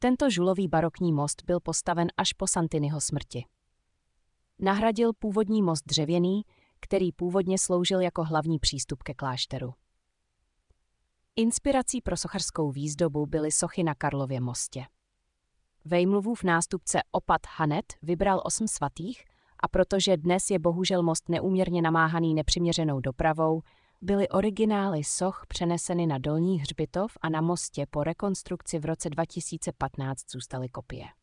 Tento žulový barokní most byl postaven až po Santiniho smrti. Nahradil původní most dřevěný, který původně sloužil jako hlavní přístup ke klášteru. Inspirací pro sochařskou výzdobu byly sochy na Karlově mostě. Vejmluvův nástupce opat Hanet vybral 8 svatých a protože dnes je bohužel most neúměrně namáhaný nepřiměřenou dopravou, byly originály soch přeneseny na Dolní hřbitov a na mostě po rekonstrukci v roce 2015 zůstaly kopie.